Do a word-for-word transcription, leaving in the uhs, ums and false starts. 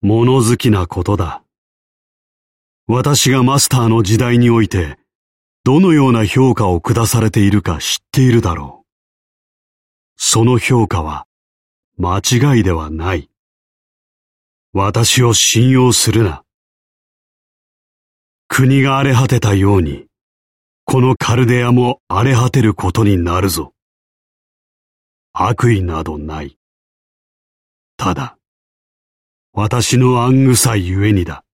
物好きなことだ。私がマスターの時代において、どのような評価を下されているか知っているだろう。その評価は、間違いではない。私を信用するな。国が荒れ果てたように、このカルデアも荒れ果てることになるぞ。悪意などない。ただ、私の暗愚さゆえにだ。